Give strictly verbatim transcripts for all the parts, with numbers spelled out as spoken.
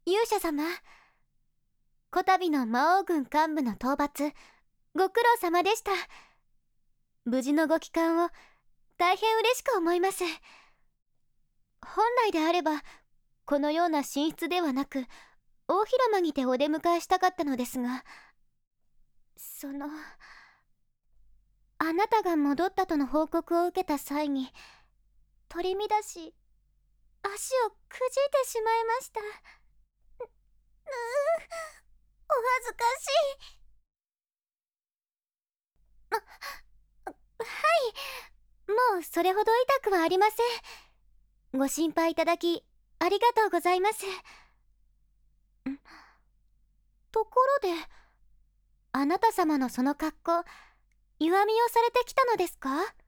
勇者様、こたびの魔王軍幹部の討伐、ご苦労様でした。無事のご帰還を大変嬉しく思います。本来であればこのような寝室ではなく大広間にてお出迎えしたかったのですが、そのあなたが戻ったとの報告を受けた際に取り乱し足をくじいてしまいました。う、うお恥ずかしい。あ、はい、もうそれほど痛くはありません。ご心配いただきありがとうございます。んところで、あなた様のその格好、弱みをされてきたのですか？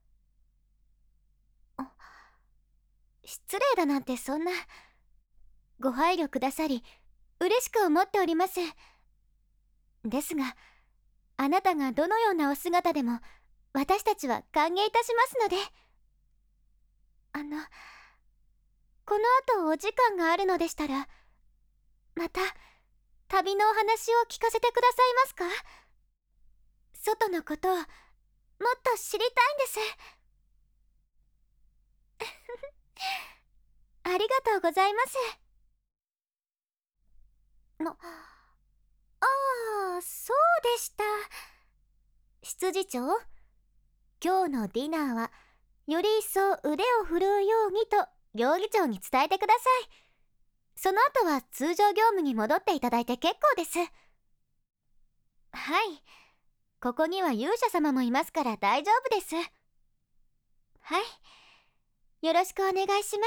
あ、失礼だなんてそんな。ご配慮くださり嬉しく思っております。ですが、あなたがどのようなお姿でも私たちは歓迎いたしますので。あのこの後お時間があるのでしたら、また旅のお話を聞かせてくださいますか？外のことをもっと知りたいんです。ありがとうございます。あ、ああ、そうでした。執事長、今日のディナーはより一層腕を振るうようにと料理長に伝えてください。その後は通常業務に戻っていただいて結構です。はい、ここには勇者様もいますから大丈夫です。はい、よろしくお願いします。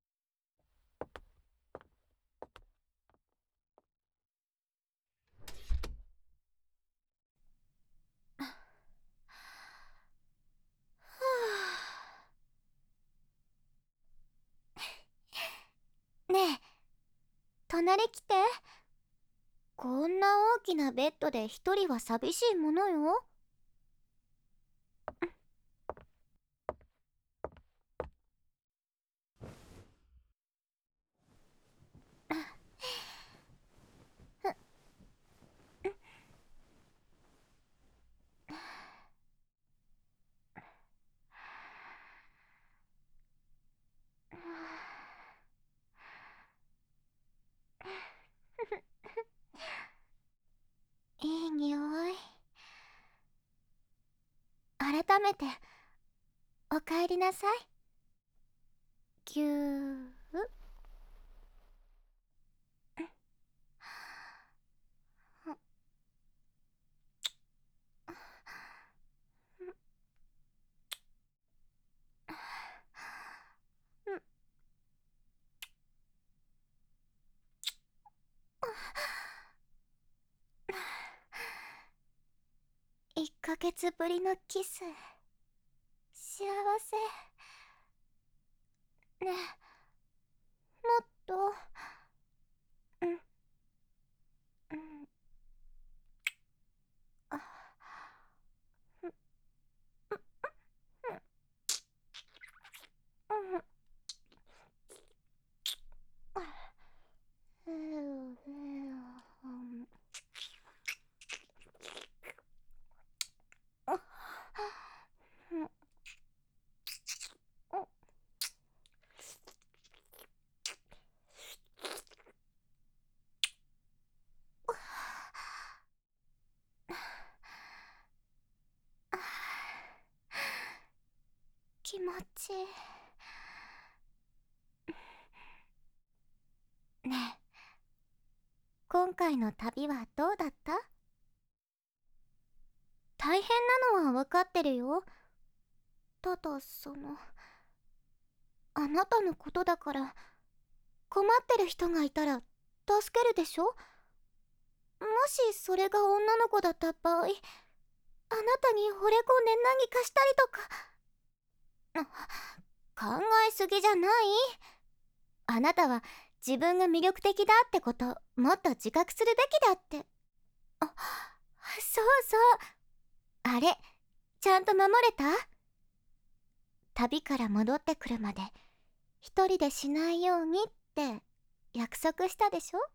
ねえ、隣来て。こんな大きなベッドで一人は寂しいものよ。いい匂い。改めておかえりなさい。ぎゅー。いっかげつぶりのキス、幸せね。え、もっと。うん、うん、あ、うん、うん、うん、うん、うん、気持ちいい。ねえ、今回の旅はどうだった？大変なのは分かってるよ。ただその、あなたのことだから、困ってる人がいたら助けるでしょ？もしそれが女の子だった場合、あなたに惚れ込んで何かしたりとか。あ、考えすぎじゃない？あなたは自分が魅力的だってこともっと自覚するべきだって。あ、そうそう。あれ、ちゃんと守れた？旅から戻ってくるまで一人でしないようにって約束したでしょ。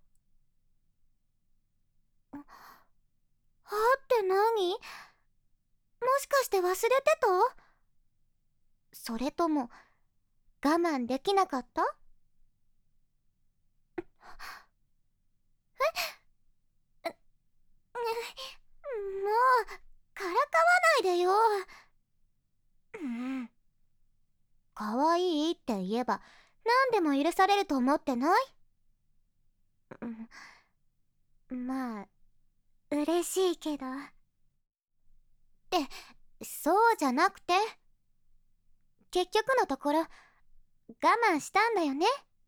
はって何？もしかして忘れてた？それとも我慢できなかった？え？もうからかわないでよ。うん、かわいいって言えば何でも許されると思ってない？うん、まあ嬉しいけど。ってそうじゃなくて、結局のところ我慢したんだよね。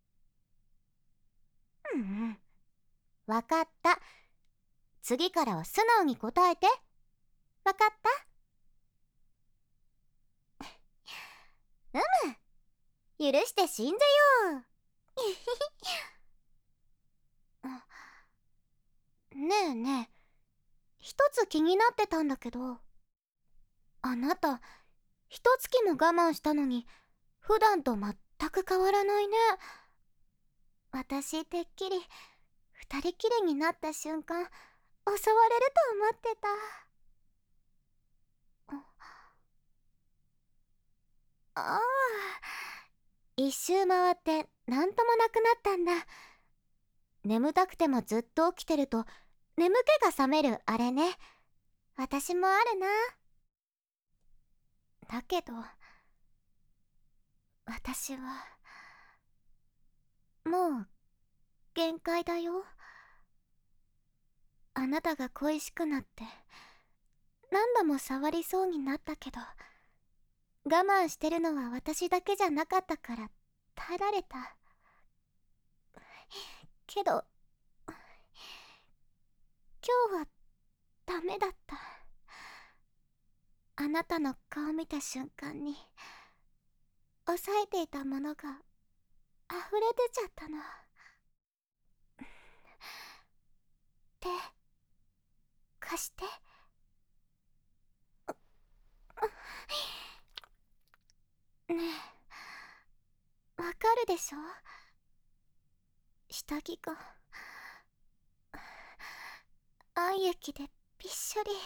うん、わかった。次からは素直に答えて。わかった？うむ、許して死んぜよねえねえ、一つ気になってたんだけど、あなた一月も我慢したのに普段と全く変わらないね。私てっきり二人きりになった瞬間襲われると思ってた。ああ、一周回ってなんともなくなったんだ。眠たくてもずっと起きてると眠気が覚めるあれね。私もあるな。だけど私はもう限界だよ。あなたが恋しくなって何度も触りそうになったけど、我慢してるのは私だけじゃなかったから耐えられた。けど今日はダメだった。あなたの顔見た瞬間に抑えていたものが溢れ出ちゃったの。手貸して。ねえ、わかるでしょ？下着が愛液でびっしょり。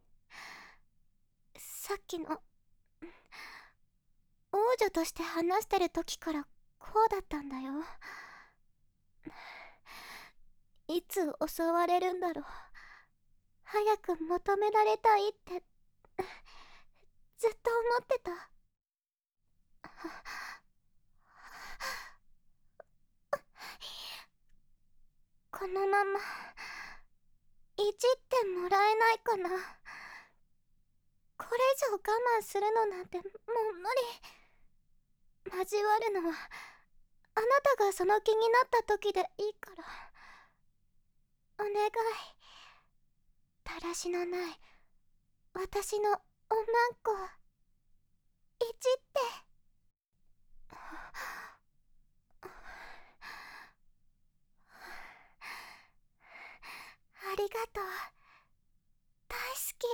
さっきの王女として話してる時からこうだったんだよ。いつ襲われるんだろう。早く求められたいってずっと思ってた。このままいじってもらえないかな。これ以上我慢するのなんてもう無理。交わるのはあなたがその気になった時でいいから。お願い。だらしのない私のおまんこいじって。ありがとう。大好き。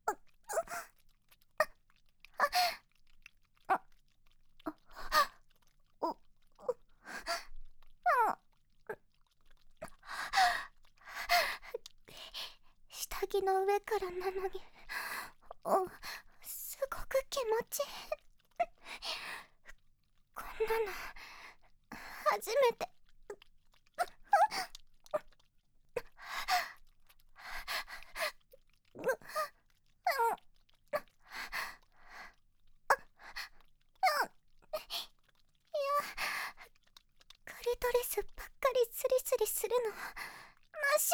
下着の上からなのに、お、すごく気持ちいい。こんなの初めて。クリトリスばっかりスリスリするのなし。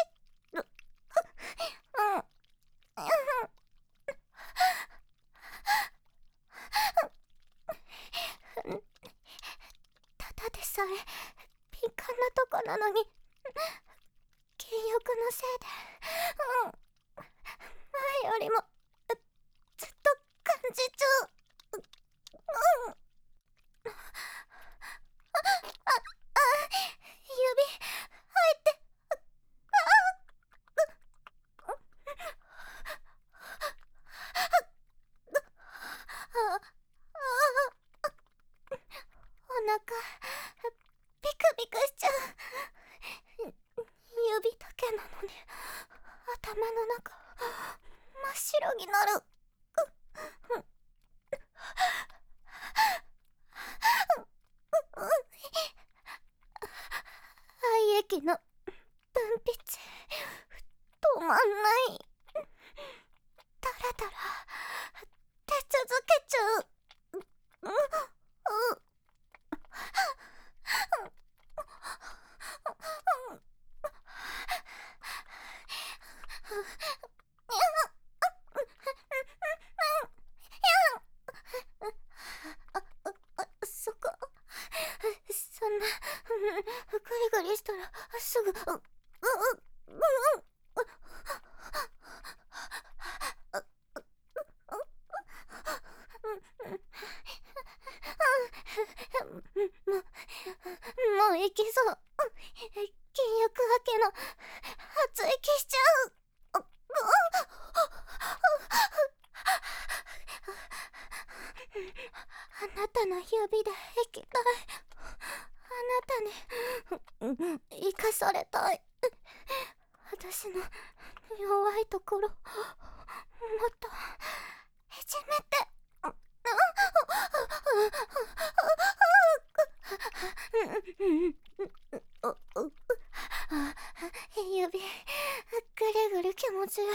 ただでさえ敏感なとこなのに、禁欲のせいで、うん、前よりもずっと感じちゃう。うん、あ、あ、あ、指入って。あ、あ、お腹ビクビクしちゃう。 になる。肺液の分泌止まんない。だらだら出続けちゃう。ううそこ、そんなグリグリしたらすぐ、ううううももういけそう。禁欲明けの発息しちゃう。あなたの指で液体、あなたに生かされたい。私の弱いところもっといじめて。指ぐるぐる気持ちいい。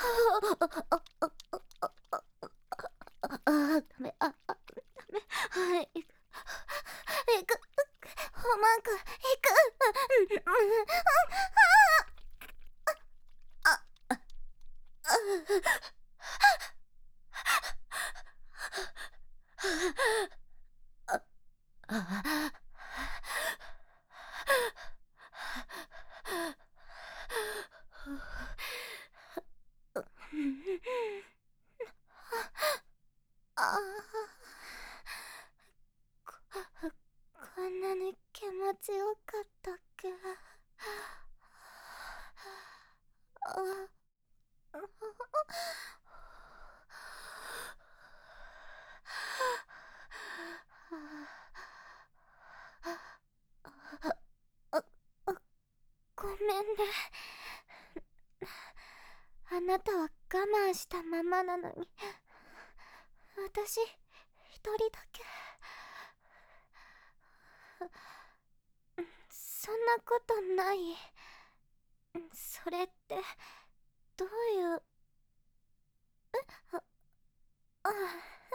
ああ、ダメ、あ、あ、ダメ、はい、行く、行く、うまく行く。あ、あ、あ、あ、こ、こんなに気持ちよかったっけ。あ、ごめんね。あなたは我慢したままなのに、私一人だけ。そんなことない。それってどういう、あ、あ、うん、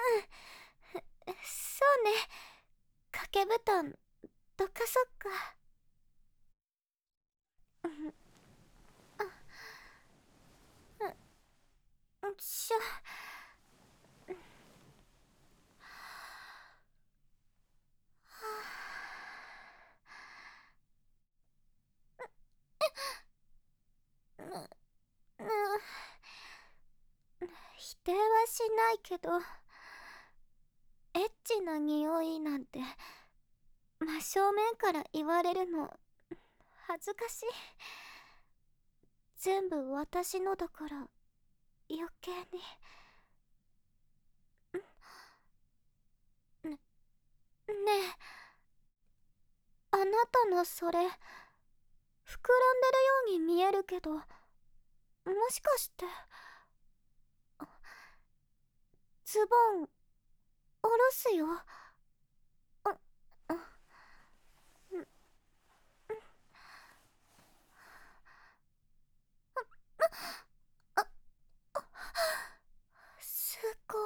そうね。掛け布団どかそっか。うん、あ、うん、しょ。ぬ、ぬ、否定はしないけど、エッチな匂いなんて真正面から言われるの恥ずかしい。全部私のだから余計に。ね、ねえ、あなたのそれ膨らんでるように見えるけど、もしかしてズボン下ろすよ。あ、あ、ん、あ、すごい。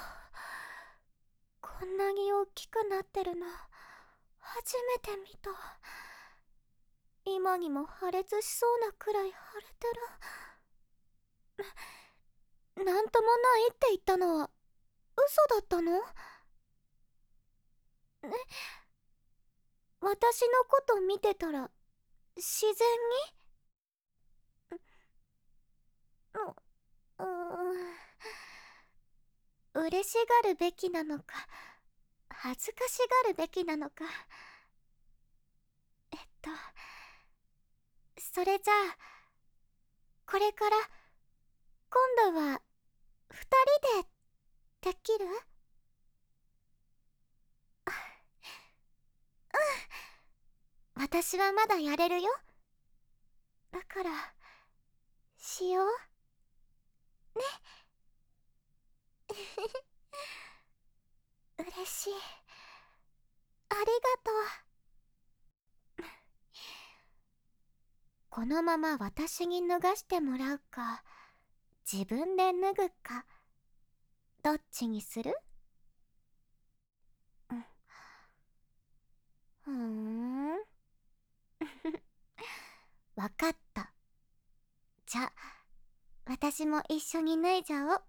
こんなに大きくなってるの初めて見た。今にも破裂しそうなくらい腫れてる。なんともないって言ったのは嘘だったの？ね、私のこと見てたら自然に？う、うーん、嬉しがるべきなのか恥ずかしがるべきなのか。えっとそれじゃあこれから今度は二人でできる？うん、私はまだやれるよ。だからしようね。 嬉しい。ありがとう。このまま私に脱がしてもらうか、自分で脱ぐか、どっちにする？うん。ふーん。わかった。じゃあ、私も一緒に脱いじゃおう。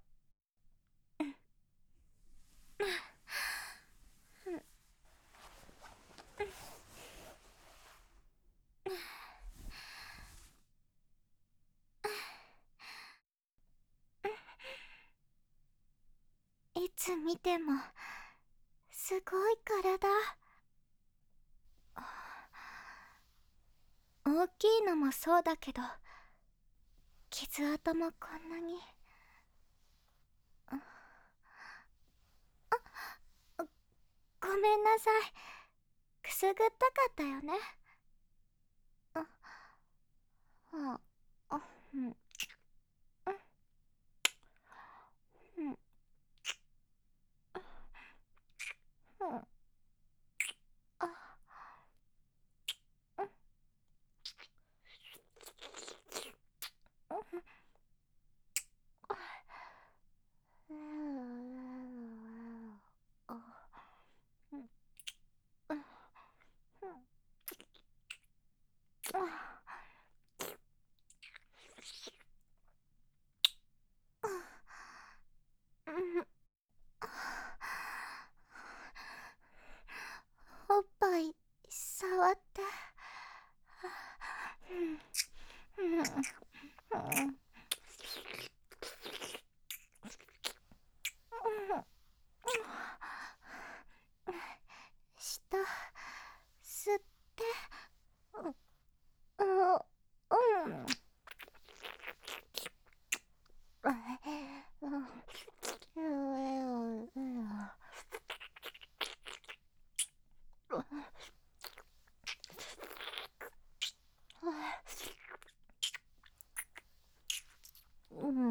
いつ見てもすごい体。大きいのもそうだけど、傷跡もこんなに。ごめんなさい。くすぐったかったよね。あ、あ、あ、うん、うん、うん、うん、あ、うん、うん、あ、うん、うん、うん、おっぱい触って。うん、うん、うん、下吸って。うん、うん、うん、うん、うん、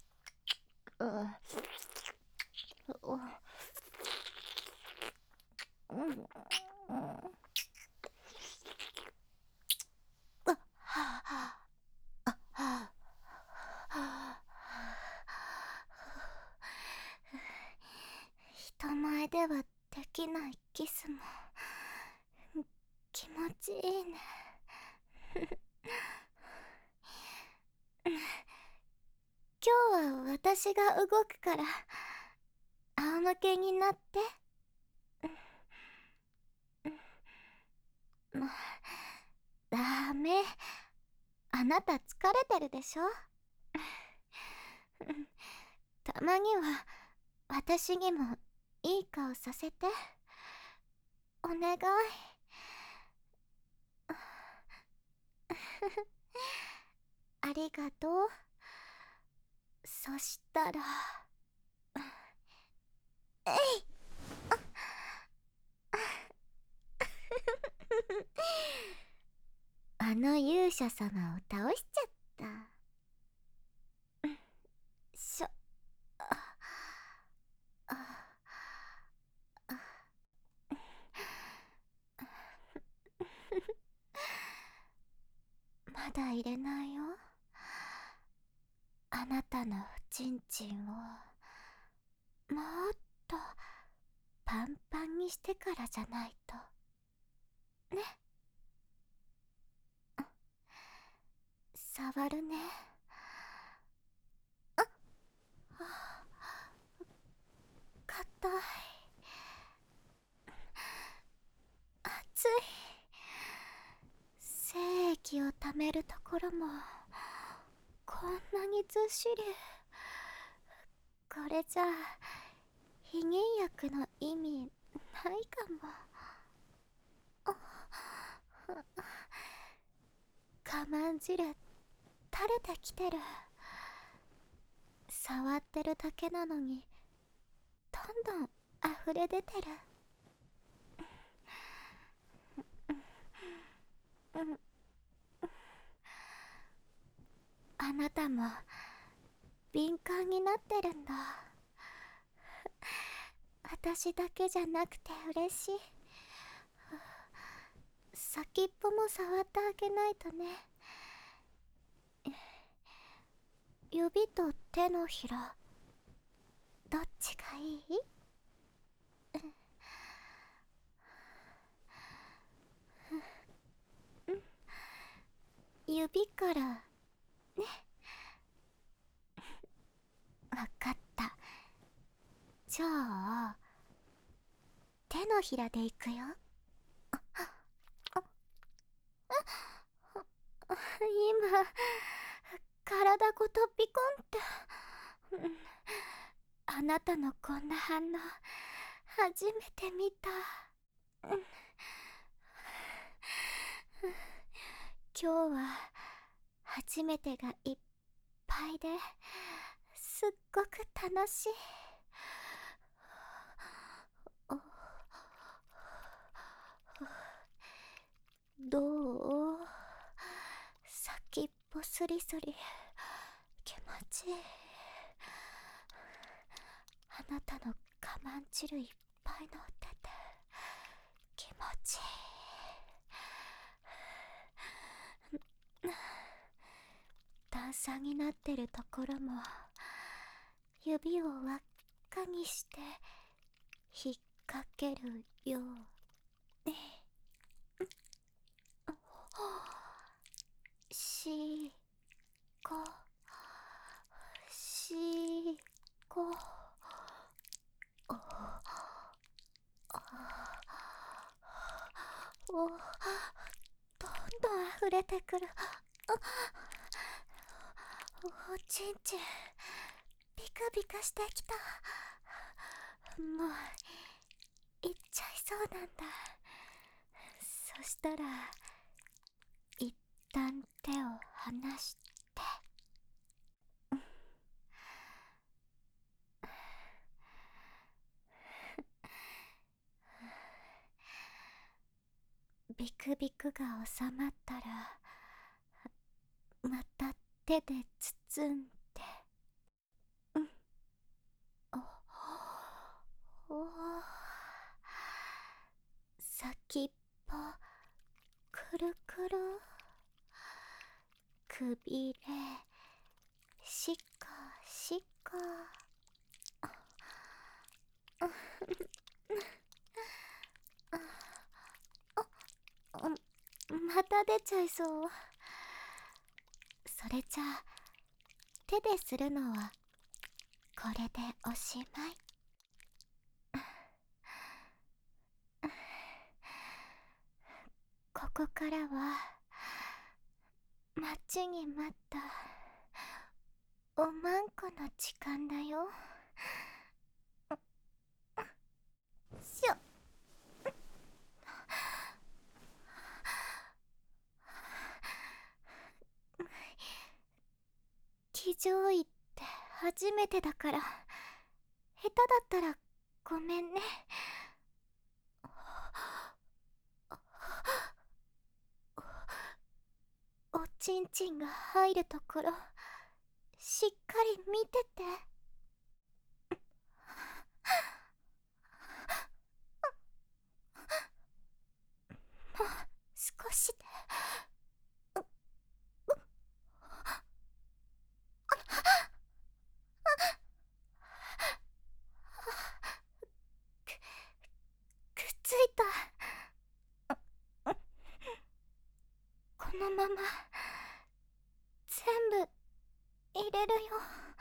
人前ではできないキスも気持ちいいね。今日は私が動くから仰向けになって。ダメ。あなた疲れてるでしょ。たまには私にもいい顔させて。お願い。ありがとう。そしたら、えい。あの勇者様を倒しちゃった。しょ、あ、あ、あ、まだ入れないよ。あなたのちんちんをもっとパンパンにしてからじゃないとね。触るね。あ、あ、硬い。熱い。精液をためるところもこんなにずっしり。これじゃ避妊薬の意味ないかも。あ、我慢汁垂れてきてる。触ってるだけなのにどんどん溢れ出てる。うん、あなたも敏感になってるんだ。 私だけじゃなくて嬉しい。先っぽも触ってあげないとね。指と手のひら、どっちがいい？指からね。わかった。じゃあ手のひらでいくよ。今体ごとピコンって。あなたのこんな反応初めて見た。今日は初めてがいっぱいですっごく楽しい。どう？先っぽスリスリ気持ちいい。あなたの我慢汁いっぱい乗ってて気持ちいい。段差になってるところも指を輪っかにして引っ掛けるように。しこしこおお、どんどん溢れてくる。おちんちんビクビクしてきた。もういっちゃいそうなんだ。そしたら一旦手を離して。ビクビクが収まったらまた手で包んで。うん。おお、先っぽくるくる、くびれしかしか。また出ちゃいそう。それじゃあ手でするのはこれでおしまい。ここからは待ちに待ったおまんこの時間だよ。しょ。騎乗位って初めてだから下手だったらごめんね。おちんちんが入るところしっかり見てて。もう少しで。くっついた。このまま全部入れるよ。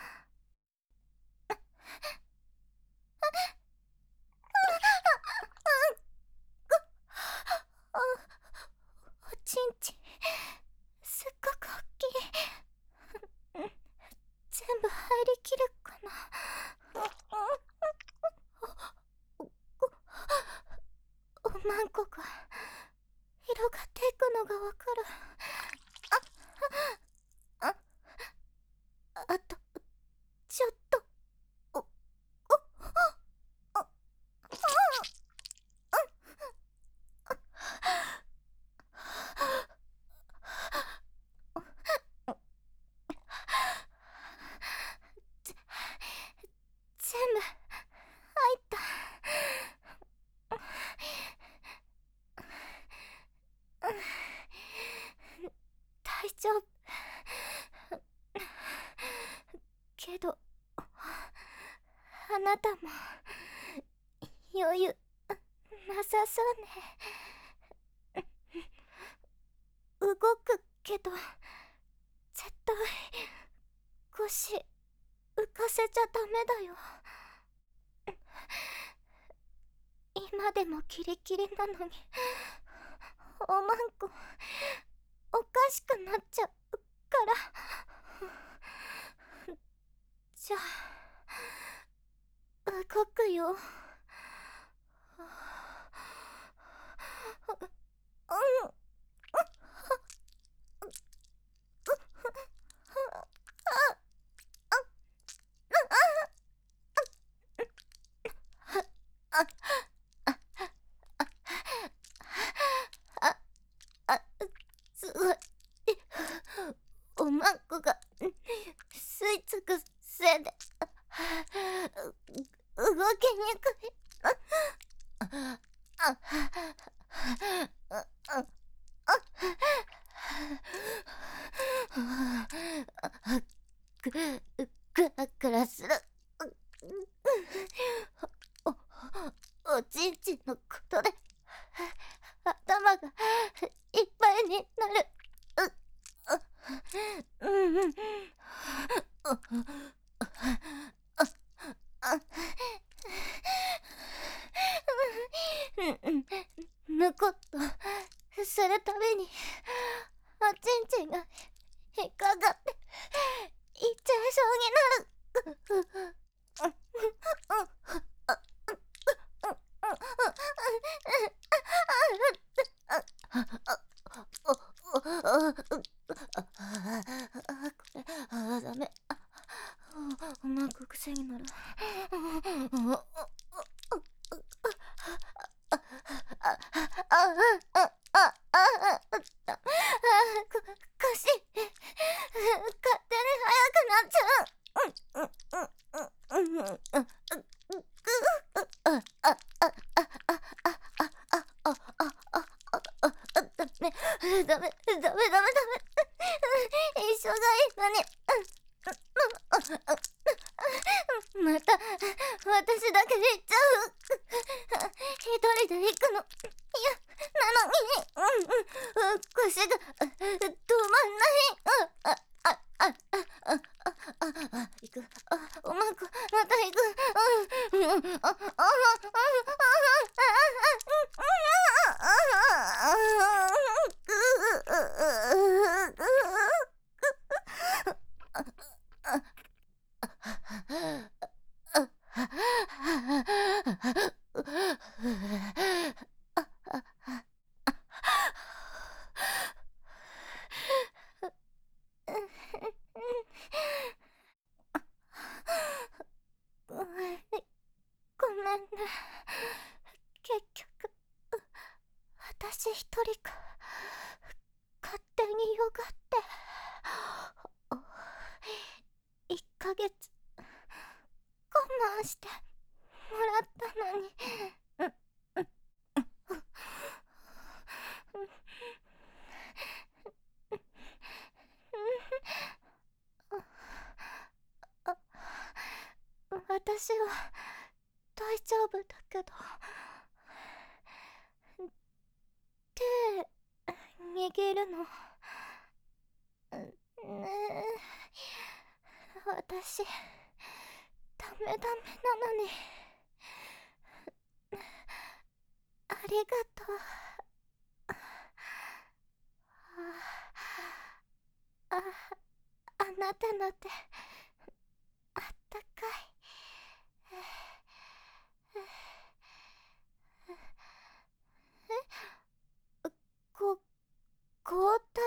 おちんちんすっごく大きい。全部入りきるかな。おまんこが広がっていくのがわかる。あああとちょっと。おおお全部入った。 丈夫けど、あなたも余裕なさそうね。動くけど絶対腰浮かせちゃダメだよ。今でもキリキリなのにおまんこおかしくなっちゃうから。じゃあ動くよ。うんすごい。おまんこが吸い付くせいで動きにくい。クラクラする。おおちんちんのことで頭がいっぱいになる。うんうん。ぬこっとするたびにおちんちんが引っかかっていっちゃいそうになる。これあダメ。おまんこ癖になる。腰勝手に速くなっちゃう。ダメダメダメダメ。一緒がいいのに。また私だけで行っちゃう。一人で行くの嫌なのに、腰が止まんない。ああああああ行く。おまんこまた行く。ごめんね。結局私一人か勝手によがっていっかげつ我慢してもらったのに。私は大丈夫だけど、手握るのねえ、私ダメダメなのに。ありがとう。ああ、あなたの手あったかい。えこ交代。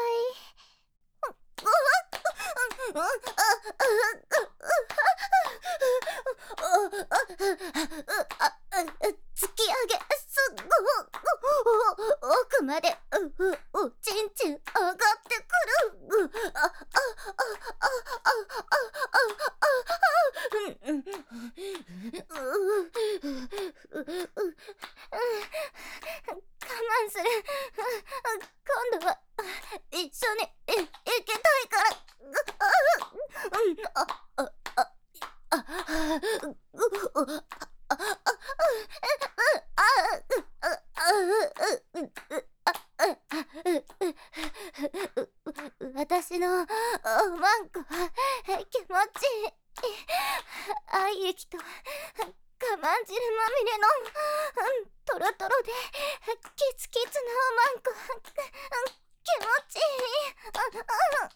突き上げすご奥までおちんちん上がってくる。ああああ我慢する。今度は一緒に行き私のおまんこは気持ちいい。愛液と我慢汁まみれのトロトロでキツキツなおまんこ、気持ちいい。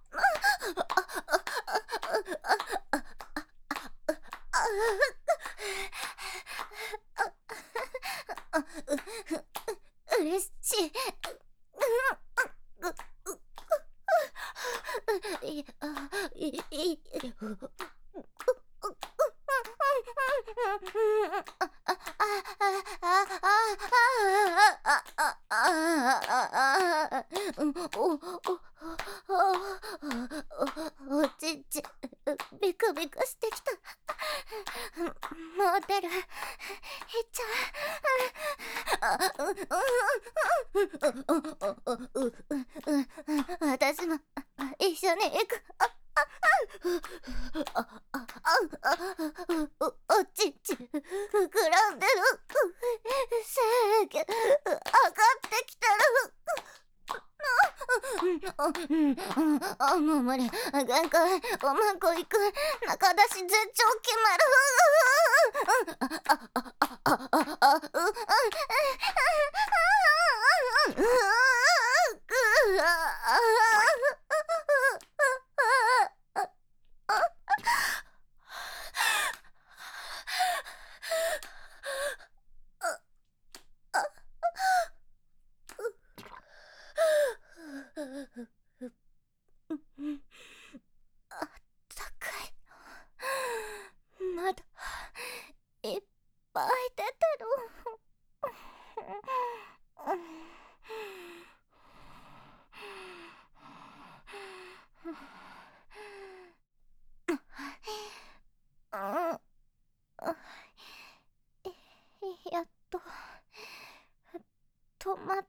うれしい。いいいいおちちビクビクしてきた。もう出る。いっちゃう。私も一緒に行く。おちち膨らんでる。精液上がってきてる。あ、もう無理。限界。おまんこ行く。中出し絶頂決まる。あったかい。まだいっぱい出てる。やっと止まった。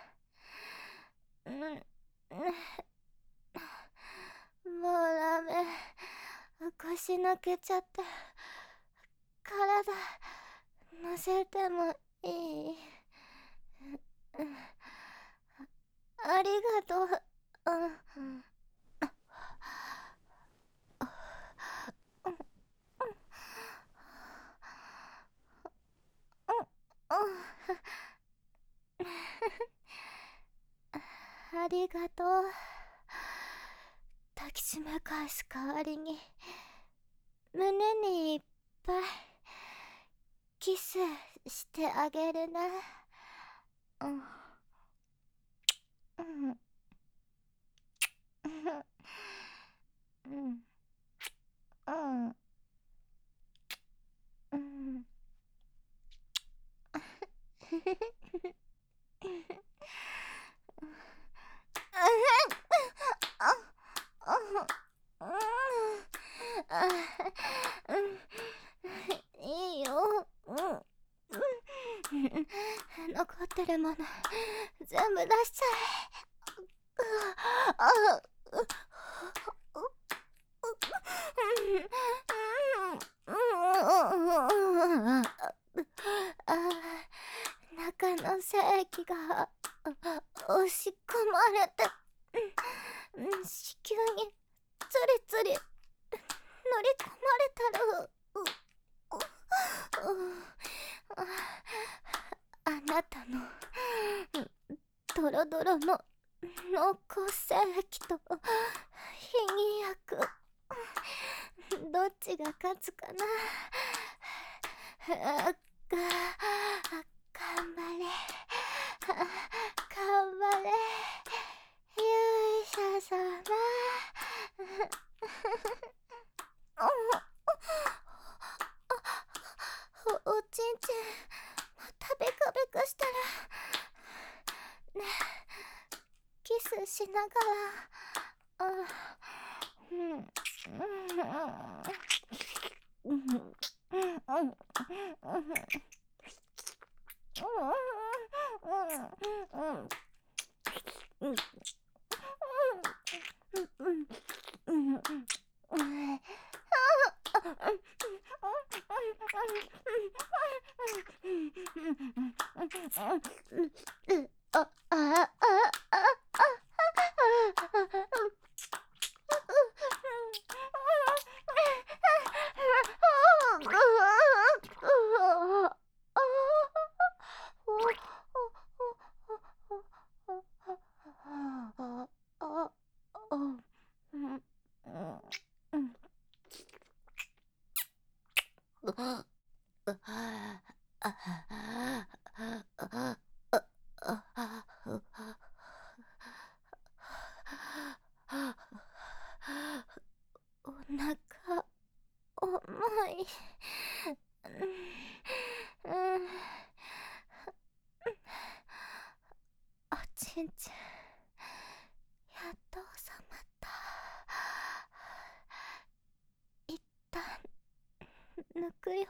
もうダメ。腰抜けちゃって。体乗せてもいい？ありがとう。うんありがとう。抱きしめ返す代わりに胸にいっぱいキスしてあげるね。うんうんうんうんうんいいよ。残ってるもの全部出しちゃえ。中の精液が押し込まれて子宮につりつり乗り込まれたる。あなたのドロドロの濃厚精液と被疑薬、どっちが勝つかな。が頑張れ頑張れ勇者様。お, おちんちんまたベカベカしたらね、キスしながら。あうんうんうんああお腹重い。うん、おちんちんやっと収まった。一旦抜くよ。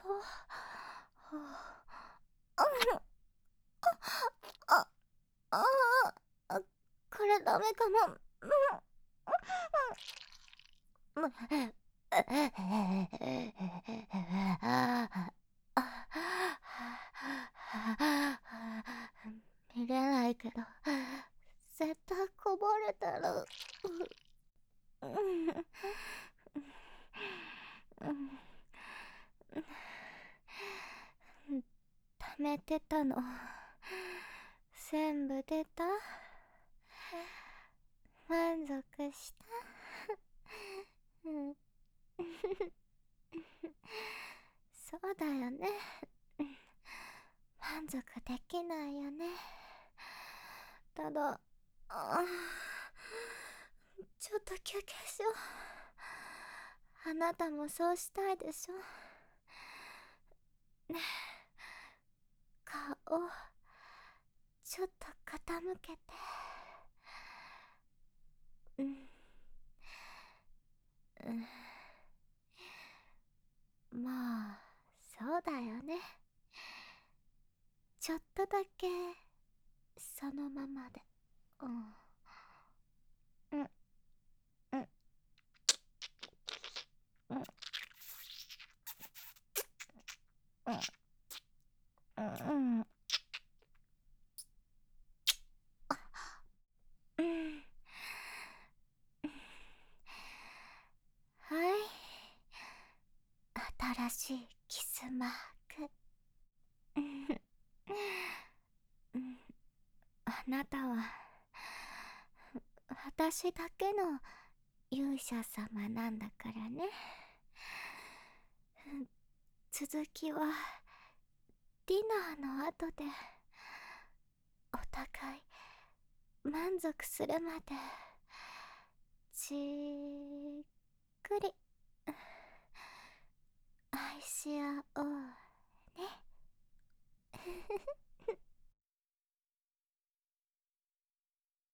あああ、これダメかも。見れないけど絶対こぼれてる。溜めてたの全部出た。満足した。そうだよね。満足できないよね。ただ、あちょっと休憩しよう。あなたもそうしたいでしょ。ねえ、顔ちょっと傾けて。うん、うん、まあそうだよね。ちょっとだけそのままで。うん、うん、うん、うん、うん、うん、うん。はい、新しいキスマーク。うん、あなたは私だけの勇者様なんだからね。続きはディナーの後でお互い満足するまでじー